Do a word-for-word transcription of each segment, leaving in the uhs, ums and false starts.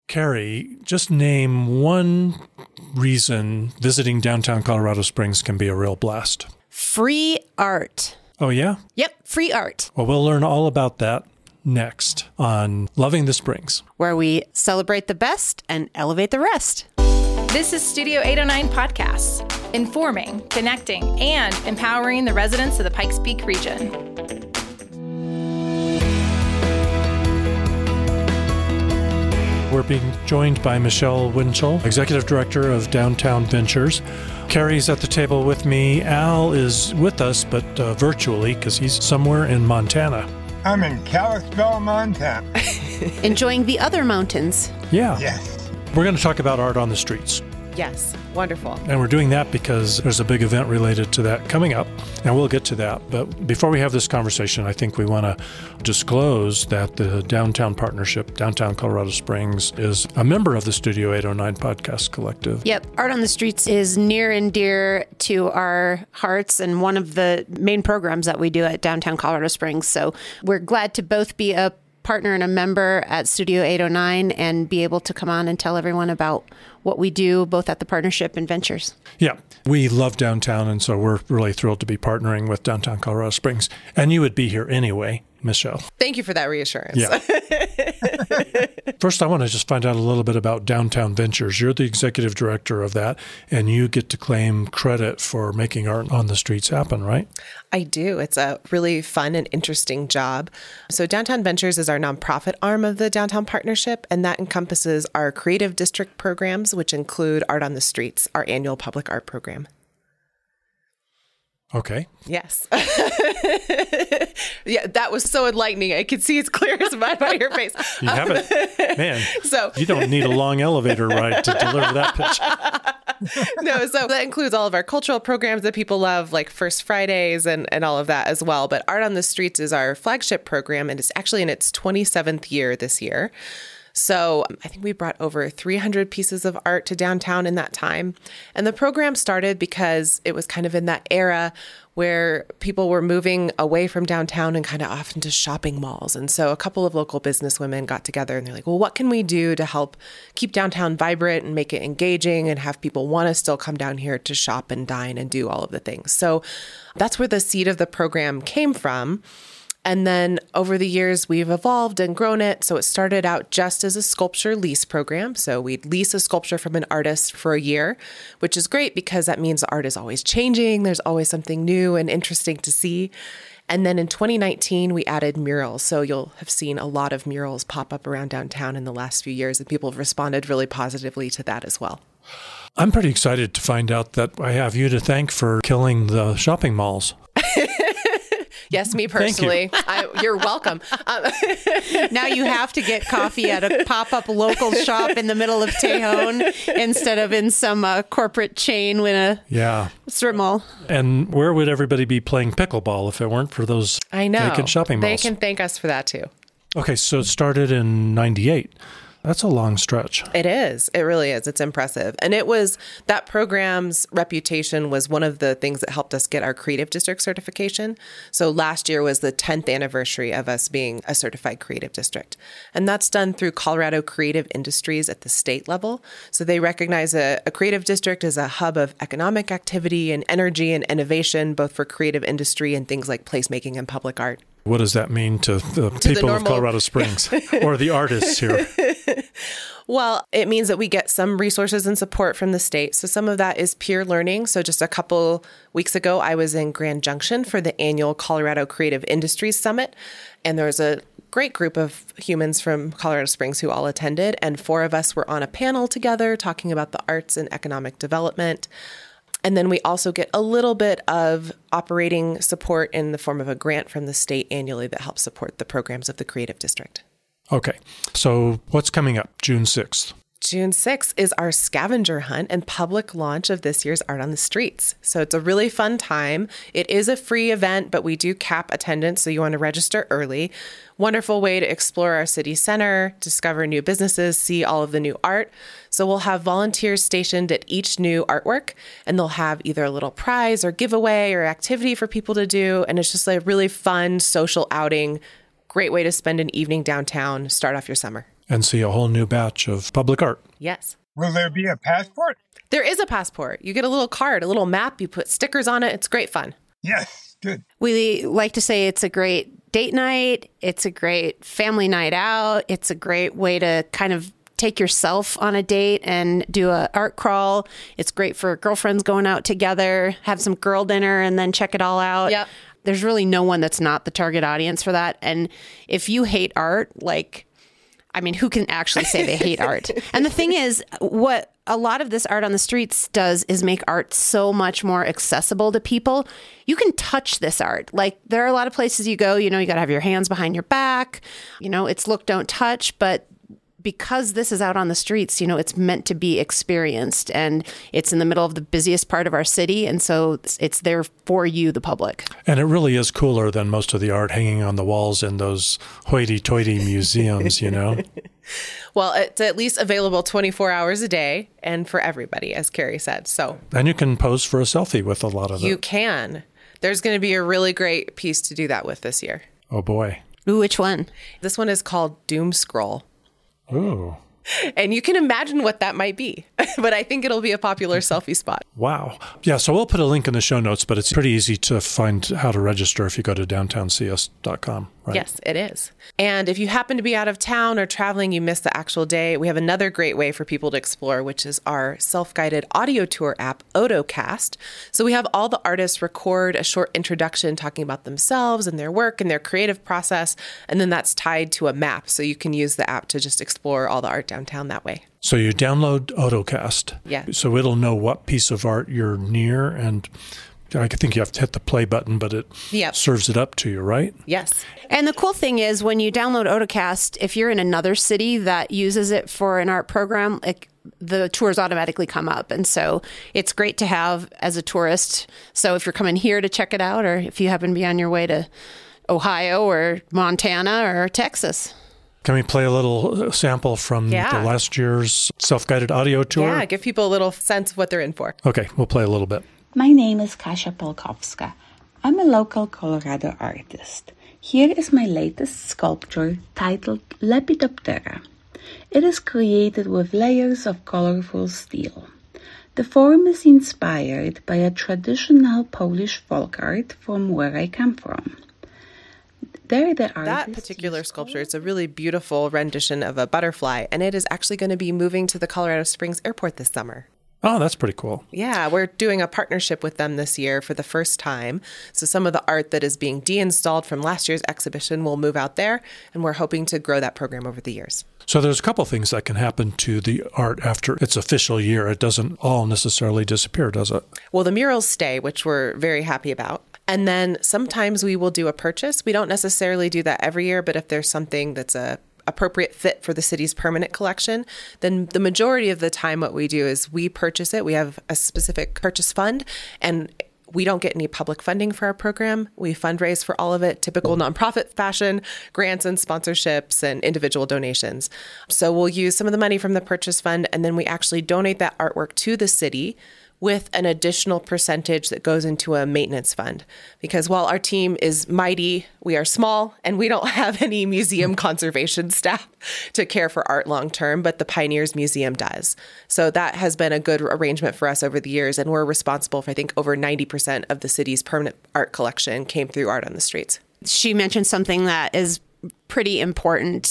Carrie, just name one reason visiting downtown Colorado Springs can be a real blast. Free art. Oh, yeah? Yep, free art. Well, we'll learn all about that next on Loving the Springs, where we celebrate the best and elevate the rest. This is Studio eight oh nine Podcasts, informing, connecting, and empowering the residents of the Pikes Peak region. We're being joined by Michelle Winchell, Executive Director of Downtown Ventures. Carrie's at the table with me. Al is with us, but uh, virtually, because he's somewhere in Montana. I'm in Kalispell, Montana. Enjoying the other mountains. Yeah. Yes. We're going to talk about art on the streets. Yes. Wonderful. And we're doing that because there's a big event related to that coming up, and we'll get to that. But before we have this conversation, I think we want to disclose that the Downtown Partnership, Downtown Colorado Springs, is a member of the Studio eight oh nine Podcast Collective. Yep. Art on the Streets is near and dear to our hearts and one of the main programs that we do at Downtown Colorado Springs. So we're glad to both be a partner and a member at Studio eight oh nine and be able to come on and tell everyone about what we do both at the partnership and ventures. Yeah, we love downtown, and so we're really thrilled to be partnering with Downtown Colorado Springs. And you would be here anyway, Michelle. Thank you for that reassurance. Yeah. First, I want to just find out a little bit about Downtown Ventures. You're the executive director of that, and you get to claim credit for making art on the streets happen, right? I do. It's a really fun and interesting job. So Downtown Ventures is our nonprofit arm of the Downtown Partnership, and that encompasses our creative district programs, which include Art on the Streets, our annual public art program. Okay. Yes. Yeah, that was so enlightening. I could see it's clear as mud by your face. You have it. Man, so you don't need a long elevator ride to deliver that pitch. No, so that includes all of our cultural programs that people love, like First Fridays and, and all of that as well. But Art on the Streets is our flagship program, and it's actually in its twenty-seventh year this year. So I think we brought over three hundred pieces of art to downtown in that time. And the program started because it was kind of in that era where people were moving away from downtown and kind of off into shopping malls. And so a couple of local businesswomen got together and they're like, well, what can we do to help keep downtown vibrant and make it engaging and have people want to still come down here to shop and dine and do all of the things? So that's where the seed of the program came from. And then over the years, we've evolved and grown it. So it started out just as a sculpture lease program. So we'd lease a sculpture from an artist for a year, which is great because that means the art is always changing. There's always something new and interesting to see. And then in twenty nineteen, we added murals. So you'll have seen a lot of murals pop up around downtown in the last few years, and people have responded really positively to that as well. I'm pretty excited to find out that I have you to thank for killing the shopping malls. Yes, me personally. You. I, you're welcome. Um, now you have to get coffee at a pop-up local shop in the middle of Tejon instead of in some uh, corporate chain with a yeah. strip mall. And where would everybody be playing pickleball if it weren't for those I know. vacant shopping malls? They can thank us for that too. Okay, so it started in ninety-eight. That's a long stretch. It is. It really is. It's impressive. And it was, that program's reputation was one of the things that helped us get our creative district certification. So last year was the tenth anniversary of us being a certified creative district. And that's done through Colorado Creative Industries at the state level. So they recognize a, a creative district as a hub of economic activity and energy and innovation, both for creative industry and things like placemaking and public art. What does that mean to the to people the normal... of Colorado Springs or the artists here? Well, it means that we get some resources and support from the state. So some of that is peer learning. So just a couple weeks ago, I was in Grand Junction for the annual Colorado Creative Industries Summit. And there was a great group of humans from Colorado Springs who all attended. And four of us were on a panel together talking about the arts and economic development. And then we also get a little bit of operating support in the form of a grant from the state annually that helps support the programs of the Creative District. Okay. So what's coming up June sixth? June sixth is our scavenger hunt and public launch of this year's Art on the Streets. So it's a really fun time. It is a free event, but we do cap attendance, so you want to register early. Wonderful way to explore our city center, discover new businesses, see all of the new art. So we'll have volunteers stationed at each new artwork, and they'll have either a little prize or giveaway or activity for people to do. And it's just a really fun social outing. Great way to spend an evening downtown, start off your summer. and see a whole new batch of public art. Yes. Will there be a passport? There is a passport. You get a little card, a little map. You put stickers on it. It's great fun. Yes, good. We like to say it's a great date night. It's a great family night out. It's a great way to kind of take yourself on a date and do a art crawl. It's great for girlfriends going out together, have some girl dinner, and then check it all out. Yep. There's really no one that's not the target audience for that. And if you hate art, like, I mean, who can actually say they hate art? And the thing is, what a lot of this art on the streets does is make art so much more accessible to people. You can touch this art. Like, there are a lot of places you go, you know, you got to have your hands behind your back. You know, it's look, don't touch. But because this is out on the streets, you know, it's meant to be experienced, and it's in the middle of the busiest part of our city. And so it's, it's there for you, the public. And it really is cooler than most of the art hanging on the walls in those hoity-toity museums, you know? Well, it's at least available twenty-four hours a day and for everybody, as Carrie said. So, and you can pose for a selfie with a lot of you it. can. There's going to be a really great piece to do that with this year. Oh, boy. Ooh, which one? This one is called Doom Scroll. Ooh. And you can imagine what that might be, but I think it'll be a popular selfie spot. Wow. Yeah, so we'll put a link in the show notes, but it's pretty easy to find how to register if you go to downtown c s dot com, right? Yes, it is. And if you happen to be out of town or traveling, you missed the actual day, we have another great way for people to explore, which is our self-guided audio tour app, Otocast. So we have all the artists record a short introduction talking about themselves and their work and their creative process, and then that's tied to a map, so you can use the app to just explore all the art downtown that way. So you download Otocast. Yeah. So it'll know what piece of art you're near, and I think you have to hit the play button, but it Yep. serves it up to you, right? Yes. And the cool thing is, when you download Otocast, if you're in another city that uses it for an art program, like, the tours automatically come up. And so it's great to have as a tourist. So if you're coming here to check it out, or if you happen to be on your way to Ohio or Montana or Texas. Can we play a little sample from Yeah. the last year's self-guided audio tour? Yeah, give people a little sense of what they're in for. Okay, we'll play a little bit. My name is Kasia Polkowska. I'm a local Colorado artist. Here is my latest sculpture titled Lepidoptera. It is created with layers of colorful steel. The form is inspired by a traditional Polish folk art from where I come from. There, the That particular sculpture, it's a really beautiful rendition of a butterfly, and it is actually going to be moving to the Colorado Springs airport this summer. Oh, that's pretty cool. Yeah, we're doing a partnership with them this year for the first time. So some of the art that is being deinstalled from last year's exhibition will move out there, and we're hoping to grow that program over the years. So there's a couple things that can happen to the art after its official year. It doesn't all necessarily disappear, does it? Well, the murals stay, which we're very happy about. And then sometimes we will do a purchase. We don't necessarily do that every year, but if there's something that's a appropriate fit for the city's permanent collection, then the majority of the time what we do is we purchase it. We have a specific purchase fund, and we don't get any public funding for our program. We fundraise for all of it, typical nonprofit fashion, grants and sponsorships and individual donations. So we'll use some of the money from the purchase fund, and then we actually donate that artwork to the city with an additional percentage that goes into a maintenance fund. Because while our team is mighty, we are small, and we don't have any museum conservation staff to care for art long term, but the Pioneers Museum does. So that has been a good arrangement for us over the years, and we're responsible for, I think, over ninety percent of the city's permanent art collection came through Art on the Streets. She mentioned something that is pretty important.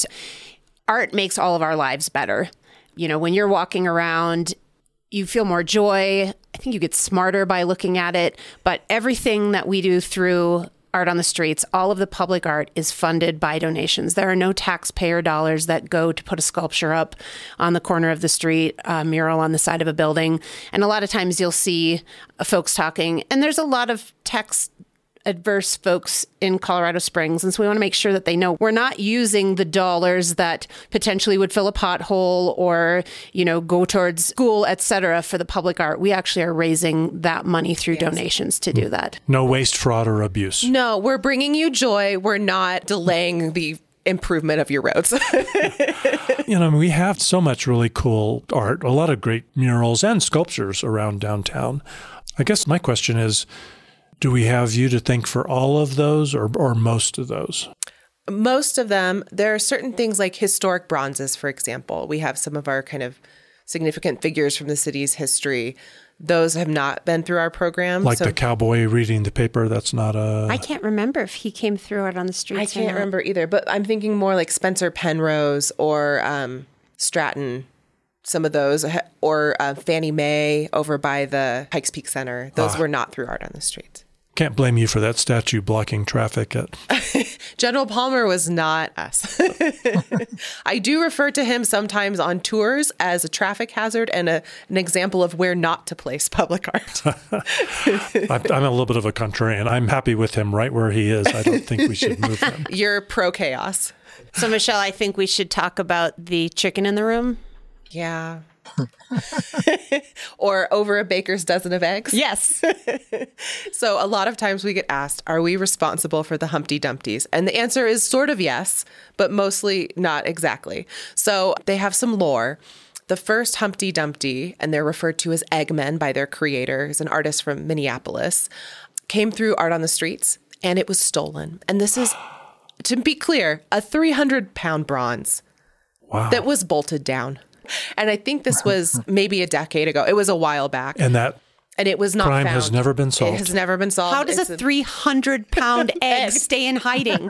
Art makes all of our lives better. You know, when you're walking around, you feel more joy. I think you get smarter by looking at it. But everything that we do through Art on the Streets, all of the public art is funded by donations. There are no taxpayer dollars that go to put a sculpture up on the corner of the street, a mural on the side of a building. And a lot of times you'll see folks talking, and there's a lot of text adverse folks in Colorado Springs. And so we want to make sure that they know we're not using the dollars that potentially would fill a pothole or, you know, go towards school, et cetera, for the public art. We actually are raising that money through yes. donations to do that. No waste, fraud, or abuse. No, we're bringing you joy. We're not delaying the improvement of your roads. You know, we have so much really cool art, a lot of great murals and sculptures around downtown. I guess my question is, do we have you to thank for all of those or, or most of those? Most of them, there are certain things like historic bronzes, for example. We have some of our kind of significant figures from the city's history. Those have not been through our program. Like so, the cowboy reading the paper, that's not a... I can't remember if he came through out on the streets. I or can't not. remember either, but I'm thinking more like Spencer Penrose or um, Stratton, some of those, or uh, Fannie Mae over by the Pikes Peak Center. Those Ah. were not through Art on the Streets. Can't blame you for that statue blocking traffic at... General Palmer was not us. I do refer to him sometimes on tours as a traffic hazard and a, an example of where not to place public art. I'm, I'm a little bit of a contrarian. I'm happy with him right where he is. I don't think we should move him. You're pro chaos. So, Michelle, I think we should talk about the chicken in the room. Yeah. Or over a baker's dozen of eggs. Yes. So a lot of times we get asked, are we responsible for the Humpty Dumpties? And the answer is sort of yes, but mostly not exactly. So they have some lore. The first Humpty Dumpty, and they're referred to as Eggmen by their creator, who's an artist from Minneapolis, came through Art on the Streets, and it was stolen. And this is, to be clear, a three hundred pound bronze Wow. that was bolted down. And I think this was maybe a decade ago. It was a while back. And that And it was not crime found. has never been solved. It has never been solved. How does It's a three hundred pound egg stay in hiding?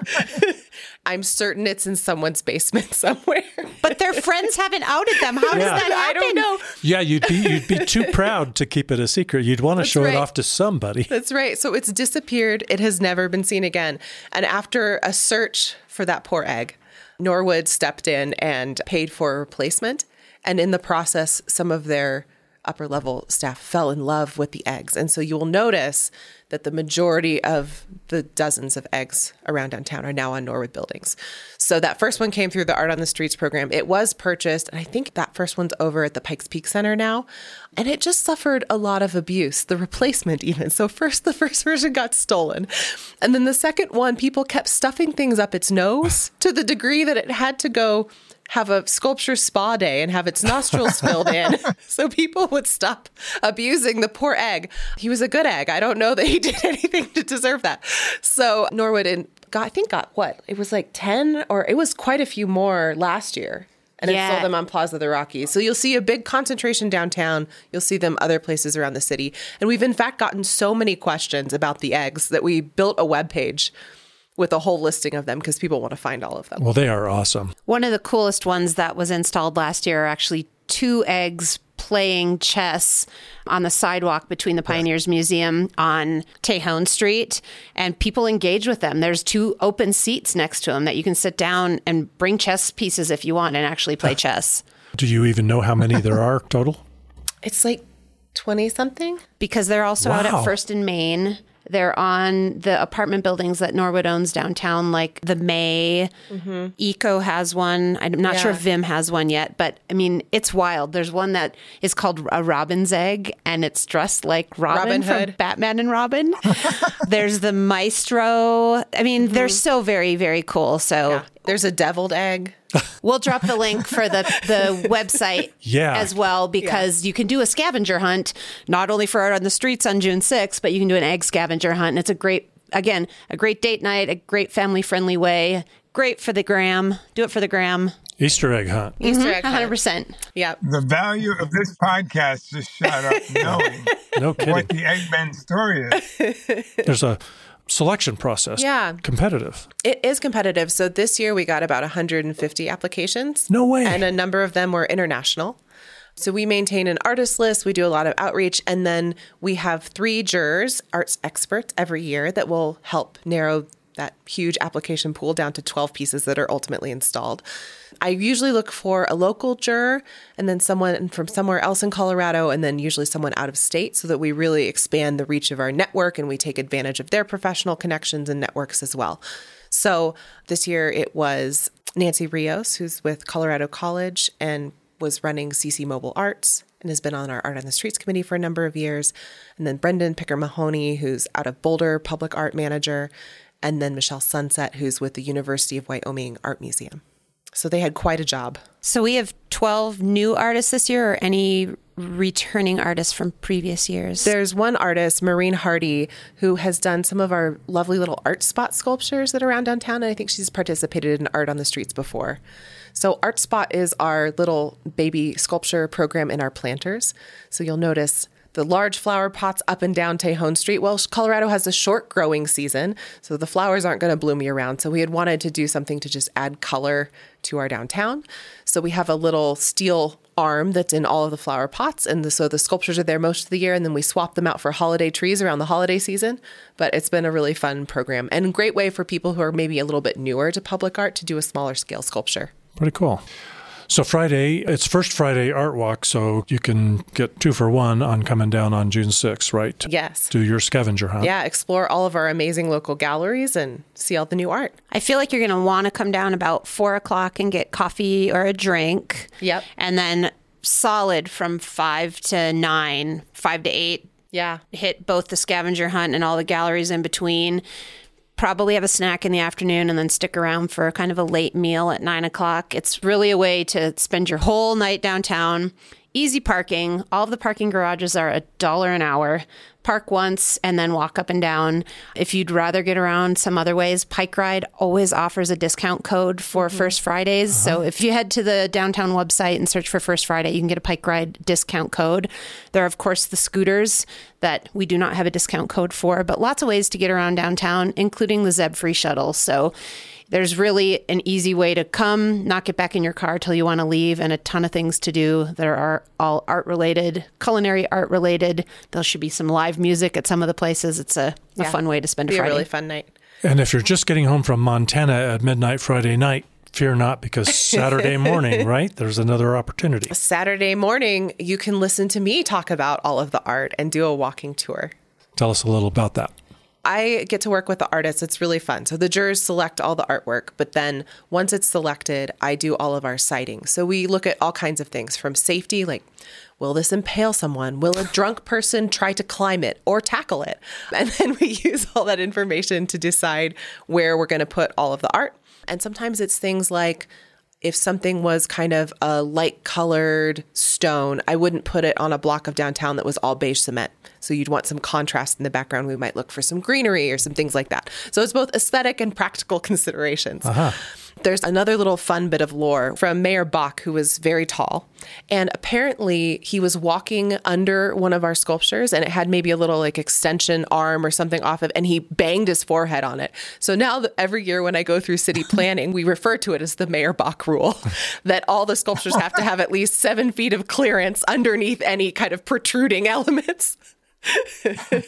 I'm certain it's in someone's basement somewhere. But their friends haven't outed them. How does Yeah. that happen? I don't know. Yeah, you'd be you'd be too proud to keep it a secret. You'd want to That's show right. it off to somebody. That's right. So it's disappeared. It has never been seen again. And after a search for that poor egg, Norwood stepped in and paid for a replacement. And in the process, some of their upper level staff fell in love with the eggs. And so you will notice that the majority of the dozens of eggs around downtown are now on Norwood buildings. So that first one came through the Art on the Streets program. It was purchased, and I think that first one's over at the Pikes Peak Center now. And it just suffered a lot of abuse, the replacement even. So first, the first version got stolen. And then the second one, people kept stuffing things up its nose to the degree that it had to go have a sculpture spa day and have its nostrils filled in so people would stop abusing the poor egg. He was a good egg. I don't know that he did anything to deserve that. So Norwood and got, I think got what? It was like ten or it was quite a few more last year. And Yeah. it sold them on Plaza of the Rockies. So you'll see a big concentration downtown. You'll see them other places around the city. And we've in fact gotten so many questions about the eggs that we built a webpage with a whole listing of them because people want to find all of them. Well, they are awesome. One of the coolest ones that was installed last year are actually two eggs playing chess on the sidewalk between the Pioneers Museum on Tejon Street, and people engage with them. There's two open seats next to them that you can sit down and bring chess pieces if you want and actually play chess. Do you even know how many there are total? It's like twenty something. Because they're also out Wow. at First and Main. They're on the apartment buildings that Norwood owns downtown, like the May. Mm-hmm. Eco has one. I'm not Yeah. sure if Vim has one yet, but I mean, it's wild. There's one that is called a Robin's Egg, and it's dressed like Robin, Robin from Hood. Batman and Robin. There's the Maestro. I mean, Mm-hmm. they're so very, very cool. So There's a deviled egg. we'll drop the link for the, the website Yeah. as well, because you can do a scavenger hunt, not only for Art on the Streets on June sixth, but you can do an egg scavenger hunt. And it's a great, again, a great date night, a great family friendly way. Great for the gram. Do it for the gram. Easter egg hunt. Easter egg one hundred hunt. percent. Yeah. The value of this podcast just shot up knowing No what kidding. the Eggman story is. There's a selection process. Yeah. Competitive. It is competitive. So this year we got about one hundred fifty applications. No way. And a number of them were international. So we maintain an artist list. We do a lot of outreach. And then we have three jurors, arts experts every year that will help narrow that huge application pool down to twelve pieces that are ultimately installed. I usually look for a local juror and then someone from somewhere else in Colorado, and then usually someone out of state, so that we really expand the reach of our network and we take advantage of their professional connections and networks as well. So this year it was Nancy Rios, who's with Colorado College and was running C C Mobile Arts and has been on our Art on the Streets committee for a number of years. And then Brendan Picker-Mahoney, who's out of Boulder, public art manager. And then Michelle Sunset, who's with the University of Wyoming Art Museum. So they had quite a job. So we have twelve new artists this year, or any returning artists from previous years? There's one artist, Maureen Hardy, who has done some of our lovely little art spot sculptures that are around downtown. And I think she's participated in Art on the Streets before. So Art Spot is our little baby sculpture program in our planters. So you'll notice the large flower pots up and down Tejon Street. Well, Colorado has a short growing season, so the flowers aren't going to bloom year round. So we had wanted to do something to just add color to our downtown. So we have a little steel arm that's in all of the flower pots. And the, so the sculptures are there most of the year. And then we swap them out for holiday trees around the holiday season. But it's been a really fun program and a great way for people who are maybe a little bit newer to public art to do a smaller scale sculpture. Pretty cool. So Friday, it's First Friday Art Walk, so you can get two for one on coming down on June sixth, right? Yes. Do your scavenger hunt. Yeah, explore all of our amazing local galleries and see all the new art. I feel like you're going to want to come down about four o'clock and get coffee or a drink. Yep. And then solid from five to nine, five to eight. Yeah. Hit both the scavenger hunt and all the galleries in between. Probably have a snack in the afternoon and then stick around for kind of a late meal at nine o'clock. It's really a way to spend your whole night downtown. Easy parking. All of the parking garages are a dollar an hour. Park once and then walk up and down. If you'd rather get around some other ways, Pike Ride always offers a discount code for mm-hmm. First Fridays. Uh-huh. So if you head to the downtown website and search for First Friday, you can get a Pike Ride discount code. There are, of course, the scooters that we do not have a discount code for, but lots of ways to get around downtown, including the Zeb Free Shuttle. So there's really an easy way to come, not get back in your car till you want to leave, and a ton of things to do that are all art-related, culinary art-related. There should be some live music at some of the places. It's a, a yeah. fun way to spend a Be Friday. a really fun night. And if you're just getting home from Montana at midnight Friday night, fear not, because Saturday morning, right, there's another opportunity. Saturday morning, you can listen to me talk about all of the art and do a walking tour. Tell us a little about that. I get to work with the artists. It's really fun. So the jurors select all the artwork, but then once it's selected, I do all of our citing. So we look at all kinds of things from safety, like, will this impale someone? Will a drunk person try to climb it or tackle it? And then we use all that information to decide where we're going to put all of the art. And sometimes it's things like, if something was kind of a light colored stone, I wouldn't put it on a block of downtown that was all beige cement. So you'd want some contrast in the background. We might look for some greenery or some things like that. So it's both aesthetic and practical considerations. Uh-huh. There's another little fun bit of lore from Mayor Bach, who was very tall. And apparently he was walking under one of our sculptures and it had maybe a little like extension arm or something off of, and he banged his forehead on it. So now every year when I go through city planning, we refer to it as the Mayor Bach rule, that all the sculptures have to have at least seven feet of clearance underneath any kind of protruding elements. Okay.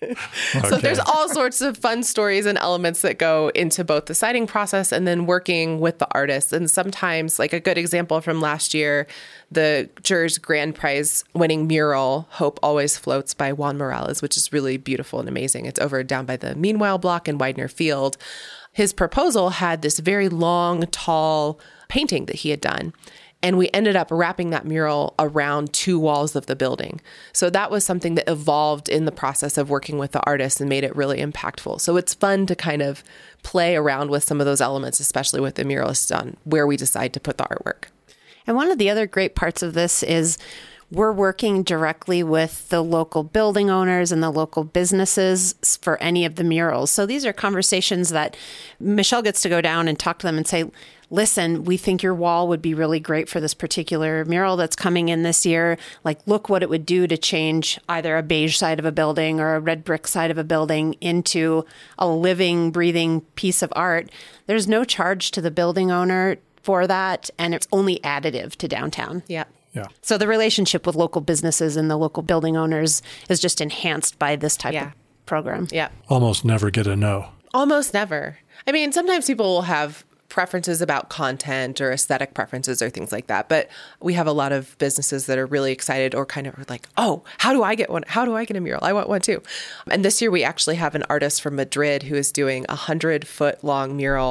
So there's all sorts of fun stories and elements that go into both the citing process and then working with the artists. And sometimes, like a good example from last year, the jurors' grand prize winning mural, Hope Always Floats by Juan Morales, which is really beautiful and amazing. It's over down by the Meanwhile block in Widener Field. His proposal had this very long, tall painting that he had done. And we ended up wrapping that mural around two walls of the building. So that was something that evolved in the process of working with the artists and made it really impactful. So it's fun to kind of play around with some of those elements, especially with the muralists, on where we decide to put the artwork. And one of the other great parts of this is we're working directly with the local building owners and the local businesses for any of the murals. So these are conversations that Michelle gets to go down and talk to them and say, listen, we think your wall would be really great for this particular mural that's coming in this year. Like, look what it would do to change either a beige side of a building or a red brick side of a building into a living, breathing piece of art. There's no charge to the building owner for that, and it's only additive to downtown. Yeah. Yeah. So the relationship with local businesses and the local building owners is just enhanced by this type yeah. of program. Yeah. Almost never get a no. Almost never. I mean, sometimes people will have preferences about content or aesthetic preferences or things like that. But we have a lot of businesses that are really excited or kind of like, oh, how do I get one? How do I get a mural? I want one too. And this year we actually have an artist from Madrid who is doing a hundred foot long mural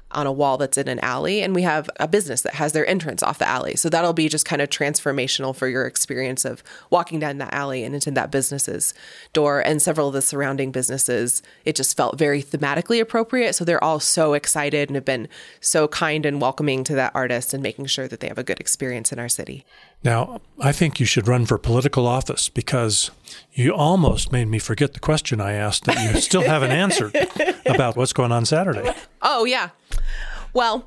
on a wall that's in an alley. And we have a business that has their entrance off the alley. So that'll be just kind of transformational for your experience of walking down that alley and into that business's door. And several of the surrounding businesses, it just felt very thematically appropriate. So they're all so excited and have been so kind and welcoming to that artist and making sure that they have a good experience in our city. Now, I think you should run for political office because you almost made me forget the question I asked that you still haven't answered about what's going on Saturday. Oh, yeah. Well,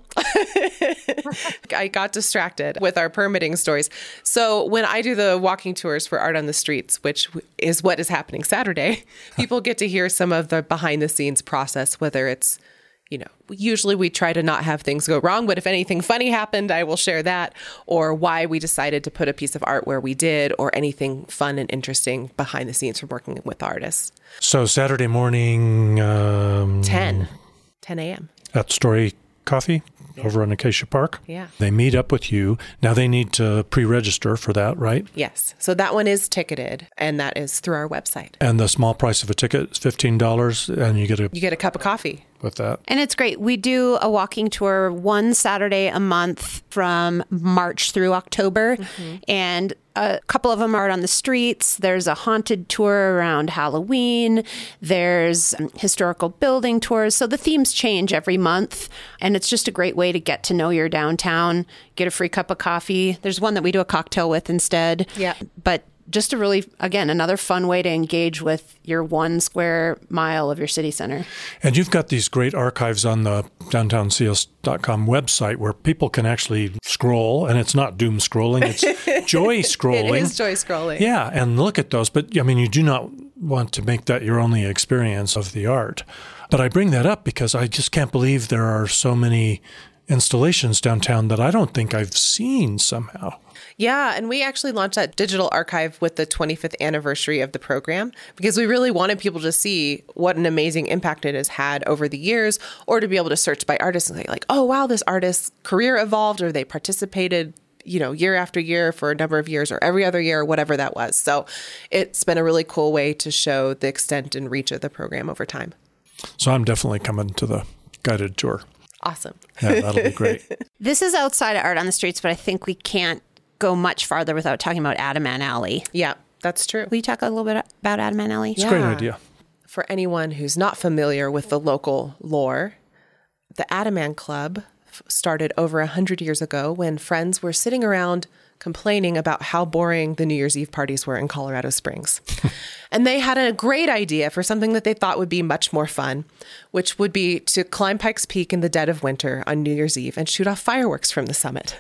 I got distracted with our permitting stories. So when I do the walking tours for Art on the Streets, which is what is happening Saturday, people get to hear some of the behind the scenes process, whether it's, you know, usually we try to not have things go wrong, but if anything funny happened, I will share that, or why we decided to put a piece of art where we did, or anything fun and interesting behind the scenes from working with artists. So Saturday morning... Um, ten a.m. At Story Coffee over in Acacia Park. Yeah. They meet up with you. Now they need to pre-register for that, right? Yes. So that one is ticketed, and that is through our website. And the small price of a ticket is fifteen dollars, and you get a... You get a cup of coffee. With that. And it's great. We do a walking tour one Saturday a month from March through October. Mm-hmm. And a couple of them are on the streets. There's a haunted tour around Halloween. There's um, historical building tours. So the themes change every month. And it's just a great way to get to know your downtown, get a free cup of coffee. There's one that we do a cocktail with instead. Yeah. But just a really, again, another fun way to engage with your one square mile of your city center. And you've got these great archives on the downtown c s dot com website where people can actually scroll, and it's not doom scrolling, it's joy scrolling. It is joy scrolling. Yeah, and look at those. But, I mean, you do not want to make that your only experience of the art. But I bring that up because I just can't believe there are so many installations downtown that I don't think I've seen somehow. Yeah, and we actually launched that digital archive with the twenty-fifth anniversary of the program because we really wanted people to see what an amazing impact it has had over the years, or to be able to search by artists and say like, oh, wow, this artist's career evolved, or they participated, you know, year after year for a number of years, or every other year, or whatever that was. So it's been a really cool way to show the extent and reach of the program over time. So I'm definitely coming to the guided tour. Awesome. Yeah, that'll be great. This is outside of Art on the Streets, but I think we can't go much farther without talking about Adaman Alley. Yeah, that's true. Will you talk a little bit about Adaman Alley? It's a great idea. For anyone who's not familiar with the local lore, the Adaman Club started over one hundred years ago when friends were sitting around complaining about how boring the New Year's Eve parties were in Colorado Springs. And they had a great idea for something that they thought would be much more fun, which would be to climb Pikes Peak in the dead of winter on New Year's Eve and shoot off fireworks from the summit.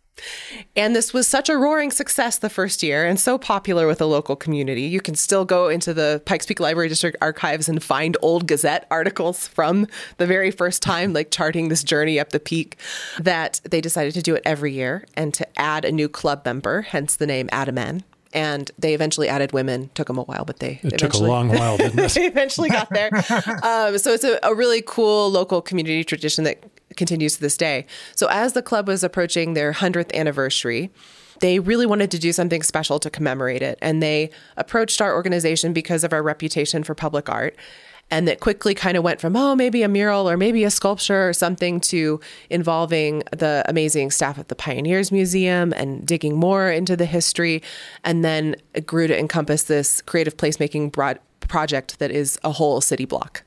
And this was such a roaring success the first year and so popular with the local community. You can still go into the Pikes Peak Library District archives and find old Gazette articles from the very first time, like charting this journey up the peak, that they decided to do it every year and to add a new club member, hence the name Adaman. And they eventually added women. Took them a while, but they it eventually, took a long while, didn't it? They eventually got there. Um, so it's a, a really cool local community tradition that continues to this day. So as the club was approaching their one hundredth anniversary, they really wanted to do something special to commemorate it. And they approached our organization because of our reputation for public art. And that quickly kind of went from, oh, maybe a mural or maybe a sculpture or something, to involving the amazing staff at the Pioneers Museum and digging more into the history. And then it grew to encompass this creative placemaking broad project that is a whole city block.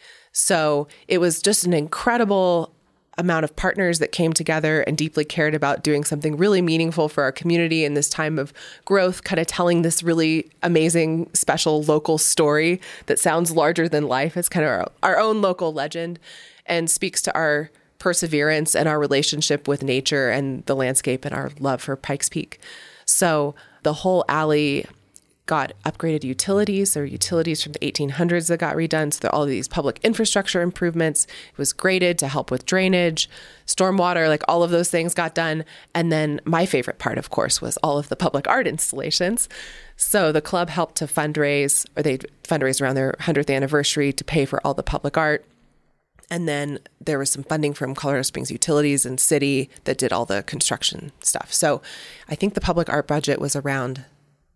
So it was just an incredible amount of partners that came together and deeply cared about doing something really meaningful for our community in this time of growth, kind of telling this really amazing, special local story that sounds larger than life. It's kind of our, our own local legend and speaks to our perseverance and our relationship with nature and the landscape and our love for Pikes Peak. So the whole alley got upgraded utilities. There were utilities from the eighteen hundreds that got redone. So there are all of these public infrastructure improvements. It was graded to help with drainage, stormwater, like all of those things got done. And then my favorite part, of course, was all of the public art installations. So the club helped to fundraise, or they fundraised around their one hundredth anniversary to pay for all the public art. And then there was some funding from Colorado Springs Utilities and City that did all the construction stuff. So I think the public art budget was around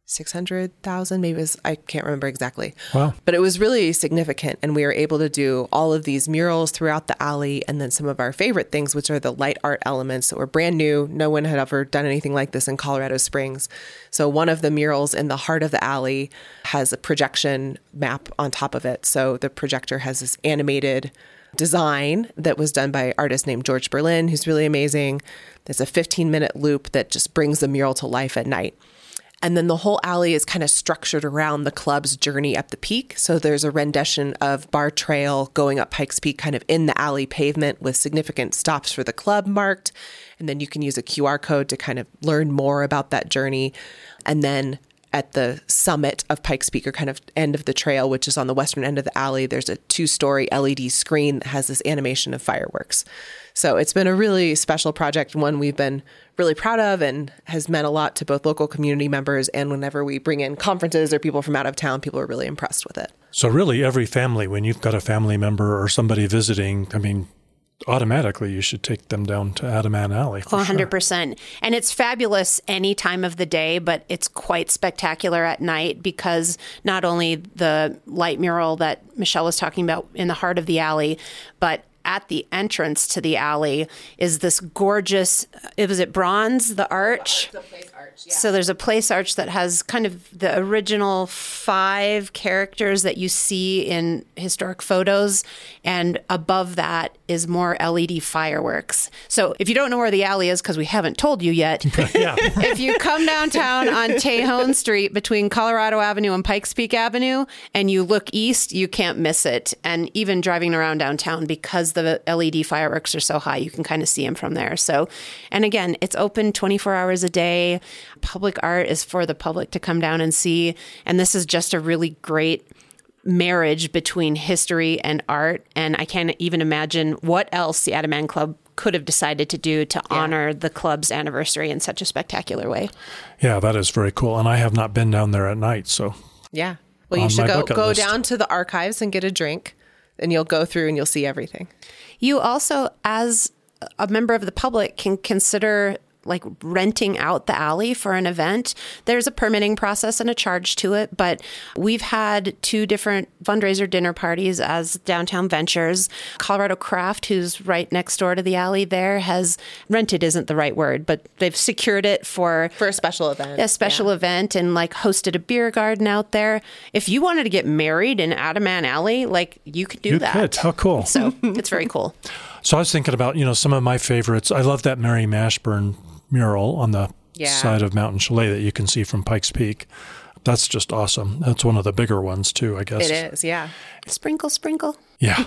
six hundred thousand, maybe it was, I can't remember exactly. Wow. But it was really significant. And we were able to do all of these murals throughout the alley. And then some of our favorite things, which are the light art elements that were brand new. No one had ever done anything like this in Colorado Springs. So one of the murals in the heart of the alley has a projection map on top of it. So the projector has this animated design that was done by an artist named George Berlin, who's really amazing. There's a fifteen minute loop that just brings the mural to life at night. And then the whole alley is kind of structured around the club's journey up the peak. So there's a rendition of Bar Trail going up Pikes Peak kind of in the alley pavement with significant stops for the club marked. And then you can use a Q R code to kind of learn more about that journey. And then at the summit of Pikes Peak, or kind of end of the trail, which is on the western end of the alley, there's a two-story L E D screen that has this animation of fireworks. So it's been a really special project, one we've been really proud of and has meant a lot to both local community members. And whenever we bring in conferences or people from out of town, people are really impressed with it. So really every family, when you've got a family member or somebody visiting, I mean, automatically you should take them down to Adaman Alley. For one hundred percent. Sure. And it's fabulous any time of the day, but it's quite spectacular at night because not only the light mural that Michelle was talking about in the heart of the alley, but at the entrance to the alley is this gorgeous, was it bronze, the arch? It's a place arch, yeah. So there's a place arch that has kind of the original five characters that you see in historic photos. And above that is more L E D fireworks. So if you don't know where the alley is, because we haven't told you yet, Yeah. if you come downtown on Tejon Street between Colorado Avenue and Pikes Peak Avenue and you look east, you can't miss it. And even driving around downtown, because the L E D fireworks are so high, you can kind of see them from there. So, and again, it's open twenty-four hours a day. Public art is for the public to come down and see. And this is just a really great marriage between history and art. And I can't even imagine what else the Adaman Club could have decided to do to yeah. honor the club's anniversary in such a spectacular way. Yeah, that is very cool. And I have not been down there at night, so. Yeah. Well, you should go, go down to the archives and get a drink, and you'll go through and you'll see everything. You also, as a member of the public, can consider like renting out the alley for an event. There's a permitting process and a charge to it, but we've had two different fundraiser dinner parties as Downtown Ventures. Colorado Craft, who's right next door to the alley there, has rented isn't the right word, but they've secured it for for a special event. A special yeah. event and like hosted a beer garden out there. If you wanted to get married in Adaman Alley, like you could do you that. You could. How cool. So it's very cool. So I was thinking about, you know, some of my favorites. I love that Mary Mashburn mural on the yeah. side of Mountain Chalet that you can see from Pikes Peak. That's just awesome. That's one of the bigger ones too, I guess. It is, yeah. Sprinkle, sprinkle. Yeah.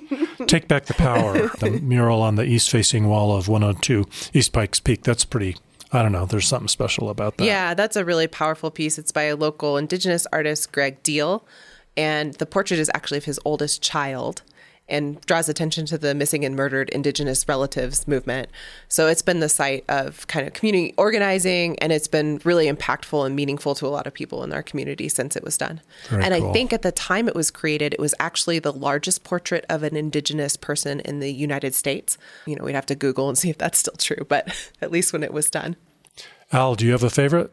Take Back the Power, the mural on the east-facing wall of one oh two East Pikes Peak. That's pretty, I don't know, there's something special about that. Yeah, that's a really powerful piece. It's by a local Indigenous artist, Greg Deal, and the portrait is actually of his oldest child, and draws attention to the missing and murdered Indigenous relatives movement. So it's been the site of kind of community organizing, and it's been really impactful and meaningful to a lot of people in our community since it was done. Very and cool. I think at the time it was created, it was actually the largest portrait of an Indigenous person in the United States. You know, we'd have to Google and see if that's still true, but at least when it was done. Al, do you have a favorite?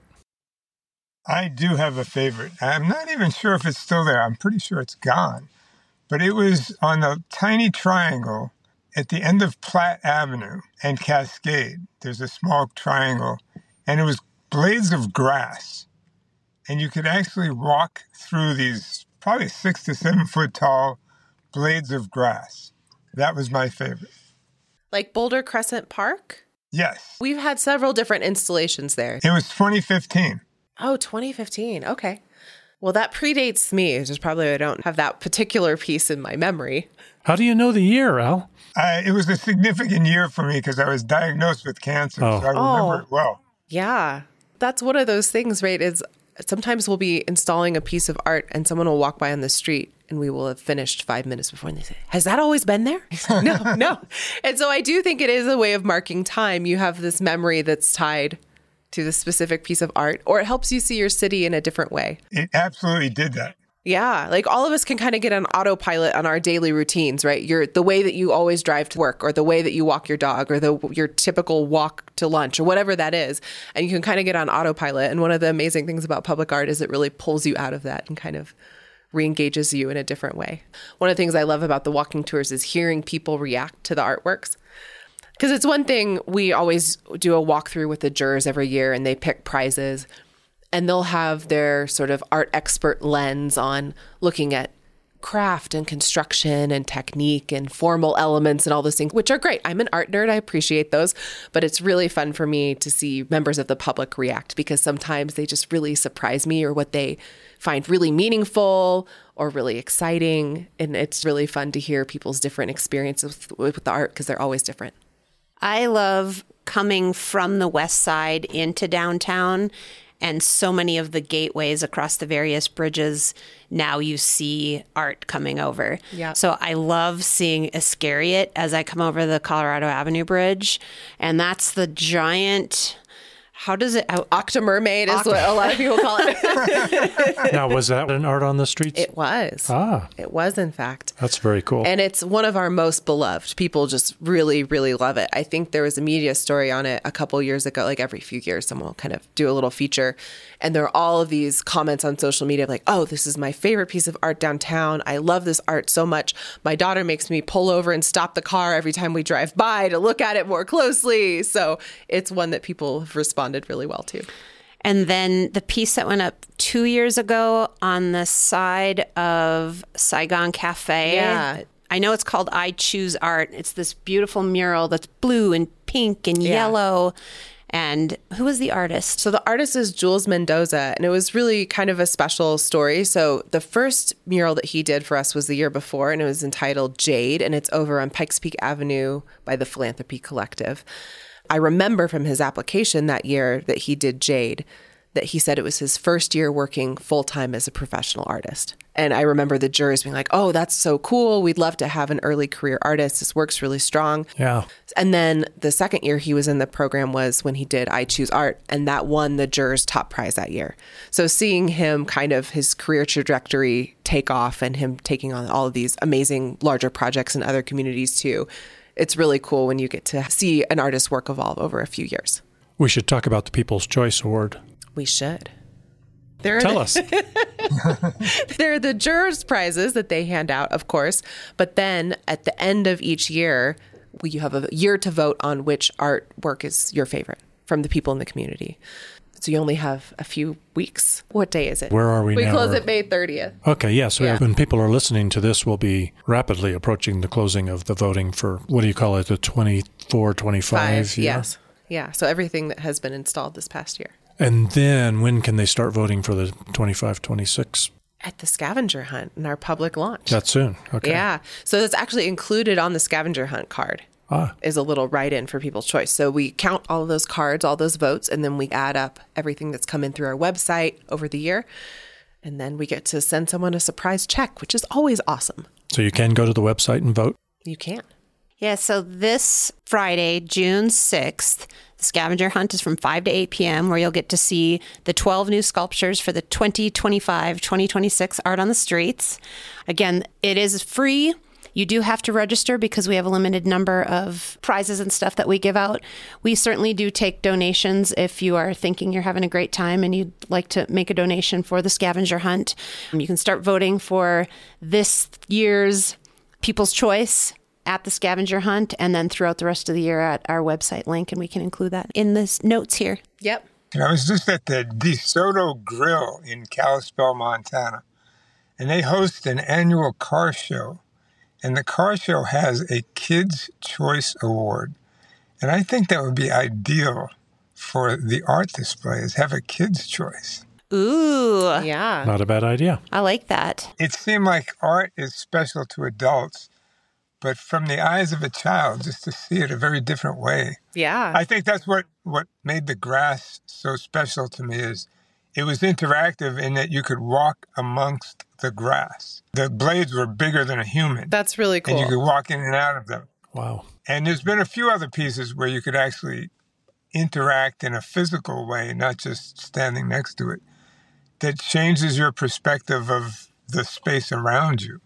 I do have a favorite. I'm not even sure if it's still there. I'm pretty sure it's gone. But it was on a tiny triangle at the end of Platt Avenue and Cascade. There's a small triangle, and it was blades of grass. And you could actually walk through these probably six to seven foot tall blades of grass. That was my favorite. Like Boulder Crescent Park? Yes. We've had several different installations there. It was twenty fifteen. Oh, twenty fifteen. Okay. Well, that predates me. It's just probably I don't have that particular piece in my memory. How do you know the year, Al? Uh, it was a significant year for me because I was diagnosed with cancer, oh. so I remember oh. it well. Yeah. That's one of those things, right? Is sometimes we'll be installing a piece of art and someone will walk by on the street and we will have finished five minutes before and they say, has that always been there? no, no. And so I do think it is a way of marking time. You have this memory that's tied to the specific piece of art, or it helps you see your city in a different way. It absolutely did that. Yeah, like all of us can kind of get on autopilot on our daily routines, right? You're the way that you always drive to work, or the way that you walk your dog, or the your typical walk to lunch, or whatever that is. And you can kind of get on autopilot. And one of the amazing things about public art is it really pulls you out of that and kind of re-engages you in a different way. One of the things I love about the walking tours is hearing people react to the artworks. Because it's one thing, we always do a walkthrough with the jurors every year and they pick prizes. And they'll have their sort of art expert lens on looking at craft and construction and technique and formal elements and all those things, which are great. I'm an art nerd. I appreciate those. But it's really fun for me to see members of the public react, because sometimes they just really surprise me, or what they find really meaningful or really exciting. And it's really fun to hear people's different experiences with, with the art, because they're always different. I love coming from the west side into downtown. And so many of the gateways across the various bridges, now you see art coming over. Yeah. So I love seeing Iscariot as I come over the Colorado Avenue Bridge. And that's the giant, how does it? Octomermaid is what a lot of people call it. Now, was that an art on the streets? It was. Ah. It was, in fact. That's very cool. And it's one of our most beloved. People just really, really love it. I think there was a media story on it a couple years ago. Like every few years, someone will kind of do a little feature. And there are all of these comments on social media like, oh, this is my favorite piece of art downtown. I love this art so much. My daughter makes me pull over and stop the car every time we drive by to look at it more closely. So it's one that people have responded really well to. And then the piece that went up two years ago on the side of Saigon Cafe. Yeah. I know it's called I Choose Art. It's this beautiful mural that's blue and pink and Yeah. yellow. And who was the artist? So the artist is Jules Mendoza, and it was really kind of a special story. So the first mural that he did for us was the year before, and it was entitled Jade, and it's over on Pikes Peak Avenue by the Philanthropy Collective. I remember from his application that year that he did Jade, that he said it was his first year working full-time as a professional artist. And I remember the jurors being like, oh, that's so cool. We'd love to have an early career artist. This work's really strong. Yeah. And then the second year he was in the program was when he did I Choose Art, and that won the jurors' top prize that year. So seeing him kind of his career trajectory take off and him taking on all of these amazing larger projects in other communities too, it's really cool when you get to see an artist's work evolve over a few years. We should talk about the People's Choice Award. We should. There Tell the, us. There are the jurors' prizes that they hand out, of course. But then at the end of each year, you have a year to vote on which artwork is your favorite from the people in the community. So you only have a few weeks. What day is it? Where are we we now? We close at May thirtieth. Okay, yeah. So Yeah. when people are listening to this, we'll be rapidly approaching the closing of the voting for, what do you call it, the twenty-four, twenty-five Five, year? yes. Yeah, so everything that has been installed this past year. And then when can they start voting for the twenty-five, twenty-six? At the scavenger hunt in our public launch. That soon. Okay. Yeah. So that's actually included on the scavenger hunt card. Ah. Is a little write-in for People's Choice. So we count all of those cards, all those votes, and then we add up everything that's come in through our website over the year. And then we get to send someone a surprise check, which is always awesome. So you can go to the website and vote? You can. Yeah, so this Friday, June sixth, the scavenger hunt is from five to eight p.m., where you'll get to see the twelve new sculptures for the twenty twenty-five twenty twenty-six Art on the Streets. Again, it is free. You do have to register because we have a limited number of prizes and stuff that we give out. We certainly do take donations if you are thinking you're having a great time and you'd like to make a donation for the scavenger hunt. You can start voting for this year's People's Choice at the scavenger hunt, and then throughout the rest of the year at our website link, and we can include that in the notes here. Yep. I was just at the DeSoto Grill in Kalispell, Montana, and they host an annual car show. And the car show has a Kids' Choice Award. And I think that would be ideal for the art displays, have a Kids' Choice. Ooh, Yeah. Not a bad idea. I like that. It seemed like art is special to adults, but from the eyes of a child, just to see it a very different way. Yeah. I think that's what, what made the grass so special to me is it was interactive in that you could walk amongst the grass. The blades were bigger than a human. That's really cool. And you could walk in and out of them. Wow. And there's been a few other pieces where you could actually interact in a physical way, not just standing next to it, that changes your perspective of the space around you.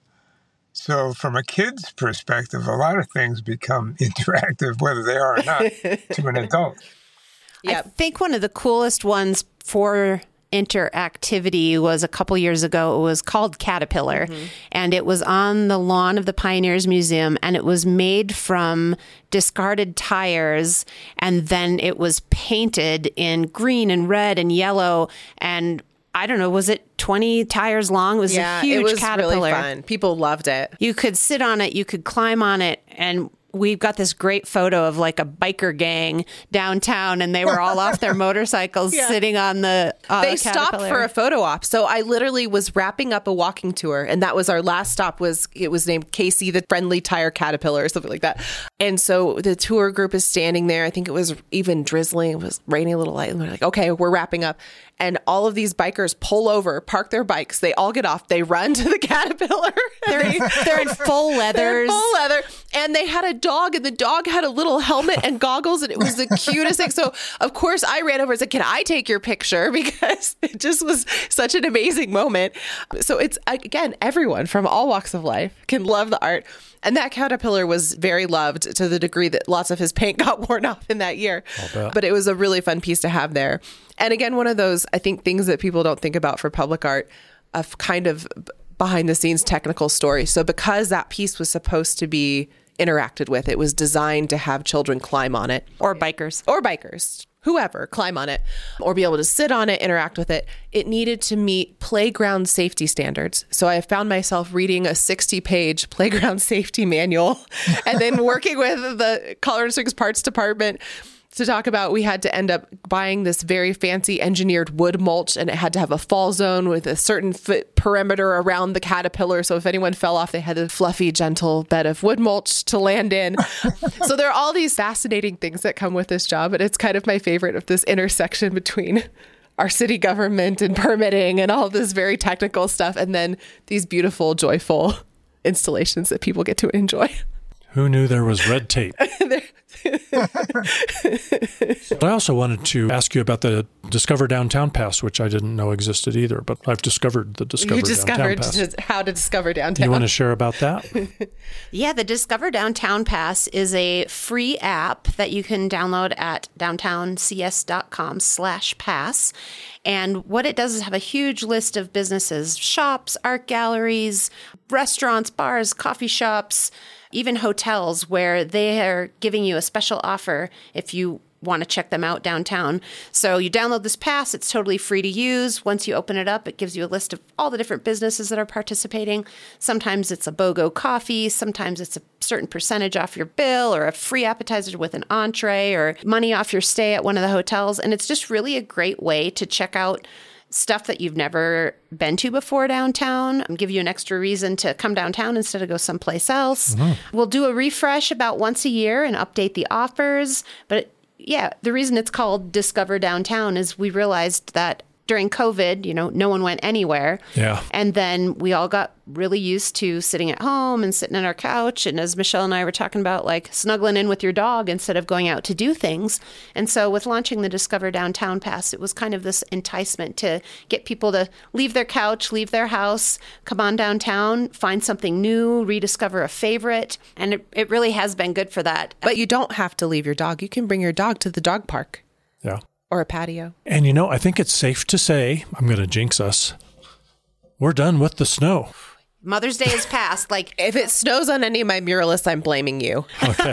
So from a kid's perspective, a lot of things become interactive, whether they are or not, to an adult. Yep. I think one of the coolest ones for interactivity was a couple years ago. It was called Caterpillar, mm-hmm. and it was on the lawn of the Pioneers Museum, and it was made from discarded tires, and then it was painted in green and red and yellow, and I don't know, was it twenty tires long? It was yeah, a huge it was caterpillar. Really fun. People loved it. You could sit on it, you could climb on it, and we've got this great photo of like a biker gang downtown, and they were all off their motorcycles yeah. sitting on the uh, They stopped for a photo op. So I literally was wrapping up a walking tour, and that was our last stop. Was it was named Casey the Friendly Tire Caterpillar or something like that. And so the tour group is standing there. I think it was even drizzling. It was raining a little light. And we're like, okay, we're wrapping up. And all of these bikers pull over, park their bikes. They all get off. They run to the Caterpillar. They're, in, they're in full leathers. They're in full leather. And they had a dog, and the dog had a little helmet and goggles, and it was the cutest thing. So, of course, I ran over and said, can I take your picture? Because it just was such an amazing moment. So it's, again, everyone from all walks of life can love the art. And that caterpillar was very loved to the degree that lots of his paint got worn off in that year. But it was a really fun piece to have there. And again, one of those, I think, things that people don't think about for public art, of kind of behind the scenes technical story. So because that piece was supposed to be interacted with, it was designed to have children climb on it. Or bikers. Or bikers. Whoever, climb on it or be able to sit on it, interact with it. It needed to meet playground safety standards. So I found myself reading a sixty page playground safety manual and then working with the Colorado Springs Parks Department to talk about, we had to end up buying this very fancy engineered wood mulch, and it had to have a fall zone with a certain foot perimeter around the caterpillar. So if anyone fell off, they had a fluffy, gentle bed of wood mulch to land in. So there are all these fascinating things that come with this job. And it's kind of my favorite of this intersection between our city government and permitting and all this very technical stuff, and then these beautiful, joyful installations that people get to enjoy. Who knew there was red tape? But I also wanted to ask you about the Discover Downtown Pass, which I didn't know existed either, but I've discovered the Discover you Downtown Pass. You discovered how to discover downtown. You want to share about that? Yeah, the Discover Downtown Pass is a free app that you can download at downtowncs.com slash pass. And what it does is have a huge list of businesses, shops, art galleries, restaurants, bars, coffee shops, even hotels, where they are giving you a special offer if you want to check them out downtown. So you download this pass. It's totally free to use. Once you open it up, it gives you a list of all the different businesses that are participating. Sometimes it's a BOGO coffee. Sometimes it's a certain percentage off your bill, or a free appetizer with an entree, or money off your stay at one of the hotels. And it's just really a great way to check out stuff that you've never been to before downtown, and give you an extra reason to come downtown instead of go someplace else. Mm-hmm. We'll do a refresh about once a year and update the offers. But yeah, the reason it's called Discover Downtown is we realized that during COVID, you know, no one went anywhere. Yeah. And then we all got really used to sitting at home and sitting on our couch. And as Michelle and I were talking about, like snuggling in with your dog instead of going out to do things. And so with launching the Discover Downtown Pass, it was kind of this enticement to get people to leave their couch, leave their house, come on downtown, find something new, rediscover a favorite. And it, it really has been good for that. But you don't have to leave your dog. You can bring your dog to the dog park. Yeah. Or a patio. And you know, I think it's safe to say, I'm going to jinx us, we're done with the snow. Mother's Day is past. Like, if it snows on any of my muralists, I'm blaming you. Okay.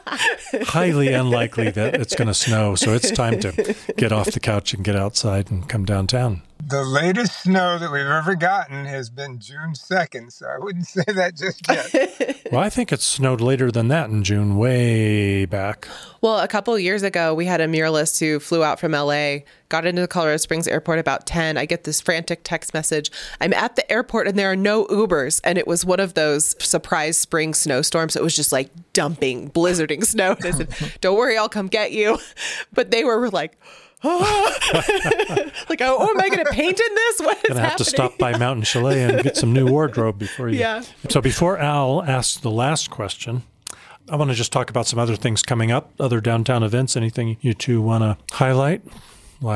Highly unlikely that it's going to snow. So it's time to get off the couch and get outside and come downtown. The latest snow that we've ever gotten has been June second, so I wouldn't say that just yet. Well, I think it snowed later than that in June, way back. Well, a couple of years ago, we had a muralist who flew out from L A, got into the Colorado Springs airport about ten. I get this frantic text message. I'm at the airport and there are no Ubers. And it was one of those surprise spring snowstorms. It was just like dumping, blizzarding snow. And I said, don't worry, I'll come get you. But they were like, oh. like, oh, oh, am I going to paint in this? What is Gonna have happening? to stop by Mountain Chalet and get some new wardrobe before you. Yeah. So before Al asks the last question, I want to just talk about some other things coming up, other downtown events. Anything you two want to highlight, like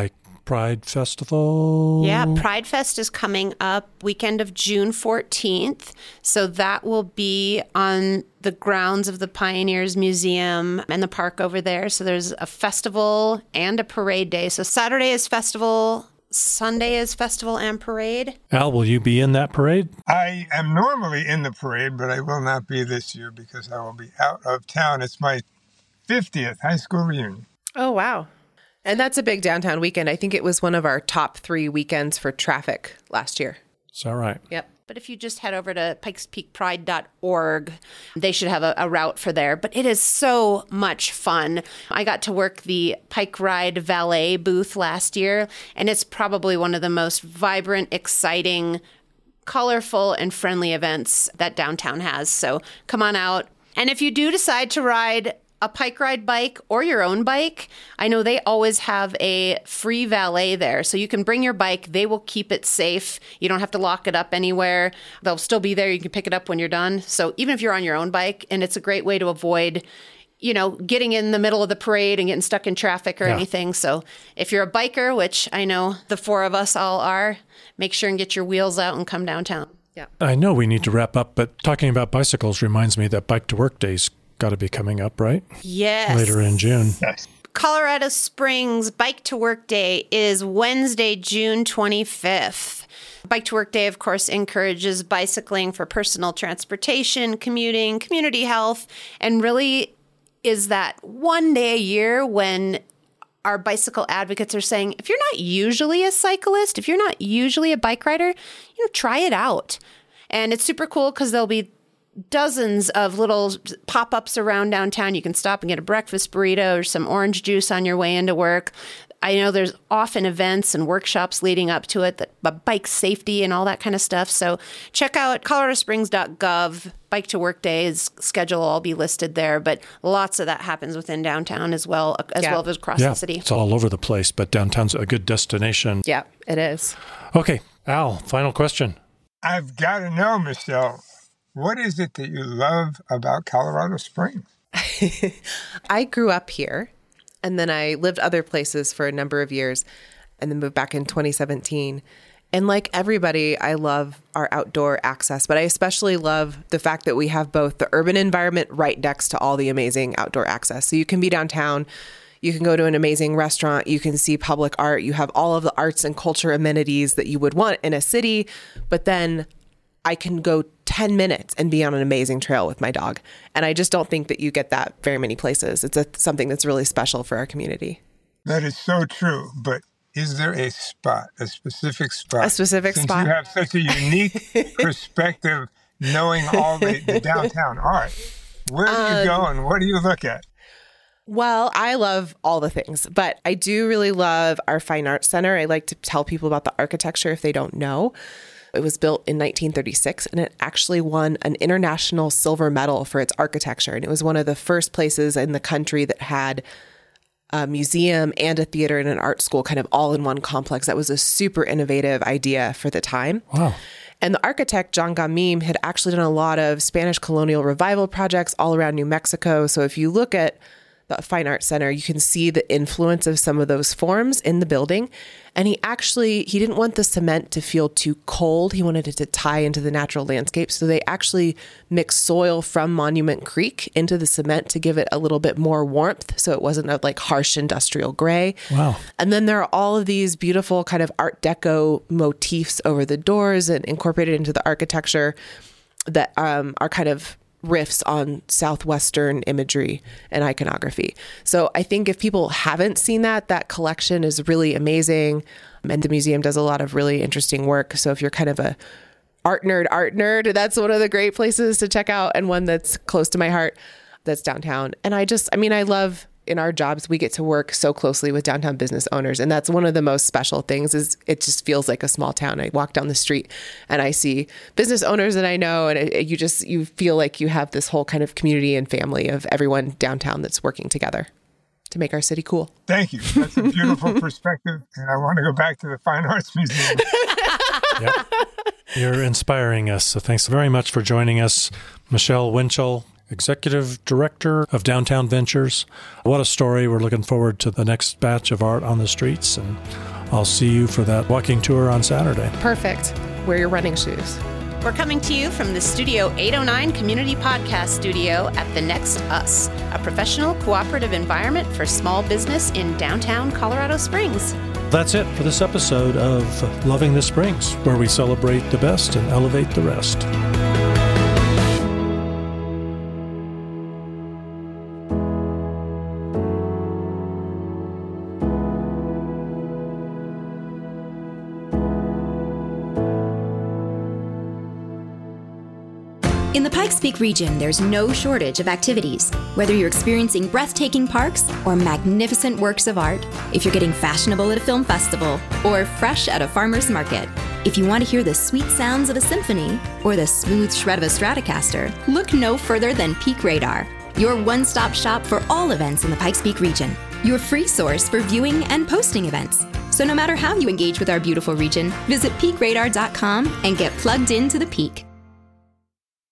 Pride Festival. Yeah, Pride Fest is coming up weekend of June fourteenth. So that will be on the grounds of the Pioneers Museum and the park over there. So there's a festival and a parade day. So Saturday is festival, Sunday is festival and parade. Al, will you be in that parade? I am normally in the parade, but I will not be this year because I will be out of town. It's my fiftieth high school reunion. Oh, wow. And that's a big downtown weekend. I think it was one of our top three weekends for traffic last year. Is that right? Yep. But if you just head over to pikes peak pride dot org, they should have a, a route for there. But it is so much fun. I got to work the Pike Ride Valet booth last year, and it's probably one of the most vibrant, exciting, colorful, and friendly events that downtown has. So come on out. And if you do decide to ride a Pike Ride bike or your own bike, I know they always have a free valet there. So you can bring your bike. They will keep it safe. You don't have to lock it up anywhere. They'll still be there. You can pick it up when you're done. So even if you're on your own bike, and it's a great way to avoid, you know, getting in the middle of the parade and getting stuck in traffic or Yeah. anything. So if you're a biker, which I know the four of us all are, make sure and get your wheels out and come downtown. Yeah. I know we need to wrap up, but talking about bicycles reminds me that Bike to Work Day's got to be coming up, right? Yes. Later in June. Yes. Colorado Springs Bike to Work Day is Wednesday, June twenty-fifth. Bike to Work Day, of course, encourages bicycling for personal transportation, commuting, community health, and really is that one day a year when our bicycle advocates are saying, if you're not usually a cyclist, if you're not usually a bike rider, you know, try it out. And it's super cool because there'll be dozens of little pop-ups around downtown. You can stop and get a breakfast burrito or some orange juice on your way into work. I know there's often events and workshops leading up to it, that bike safety and all that kind of stuff. So check out colorado springs dot gov. Bike to Work Day's schedule will all be listed there, but lots of that happens within downtown as well, as Yeah. well as across Yeah, the city. it's all over the place, but downtown's a good destination. Yeah, it is. Okay, Al, final question. I've got to know, Michelle, what is it that you love about Colorado Springs? I grew up here, and then I lived other places for a number of years, and then moved back in twenty seventeen. And like everybody, I love our outdoor access, but I especially love the fact that we have both the urban environment right next to all the amazing outdoor access. So you can be downtown, you can go to an amazing restaurant, you can see public art, you have all of the arts and culture amenities that you would want in a city, but then I can go ten minutes and be on an amazing trail with my dog. And I just don't think that you get that very many places. It's a, something that's really special for our community. That is so true, but is there a spot, a specific spot? A specific Since spot? you have such a unique perspective knowing all the, the downtown art. Where do you Um, go and what do you look at? Well, I love all the things, but I do really love our Fine Arts Center. I like to tell people about the architecture if they don't know. It was built in nineteen thirty-six, and it actually won an international silver medal for its architecture. And it was one of the first places in the country that had a museum and a theater and an art school kind of all in one complex. That was a super innovative idea for the time. Wow. And the architect, John Gamim, had actually done a lot of Spanish colonial revival projects all around New Mexico. So if you look at the Fine Arts Center, you can see the influence of some of those forms in the building. And he actually, he didn't want the cement to feel too cold. He wanted it to tie into the natural landscape. So they actually mixed soil from Monument Creek into the cement to give it a little bit more warmth. So it wasn't a like harsh industrial gray. Wow. And then there are all of these beautiful kind of Art Deco motifs over the doors and incorporated into the architecture that um, are kind of riffs on Southwestern imagery and iconography. So I think if people haven't seen that, that collection is really amazing. And the museum does a lot of really interesting work. So if you're kind of a art nerd, art nerd, that's one of the great places to check out, and one that's close to my heart, that's downtown. And I just, I mean, I love in our jobs, we get to work so closely with downtown business owners. And that's one of the most special things is it just feels like a small town. I walk down the street and I see business owners that I know, and it, you just, you feel like you have this whole kind of community and family of everyone downtown that's working together to make our city cool. Thank you. That's a beautiful perspective. And I want to go back to the Fine Arts Museum. Yep. You're inspiring us. So thanks very much for joining us, Michelle Winchell, Executive Director of Downtown Ventures. What a story. We're looking forward to the next batch of art on the streets. And I'll see you for that walking tour on Saturday. Perfect. Wear your running shoes. We're coming to you from the Studio eight oh nine Community Podcast Studio at The Next Us, a professional cooperative environment for small business in downtown Colorado Springs. That's it for this episode of Loving the Springs, where we celebrate the best and elevate the rest. In the Pikes Peak region, there's no shortage of activities. Whether you're experiencing breathtaking parks or magnificent works of art, if you're getting fashionable at a film festival or fresh at a farmer's market, if you want to hear the sweet sounds of a symphony or the smooth shred of a Stratocaster, look no further than Peak Radar, your one-stop shop for all events in the Pikes Peak region, your free source for viewing and posting events. So no matter how you engage with our beautiful region, visit peak radar dot com and get plugged into the peak.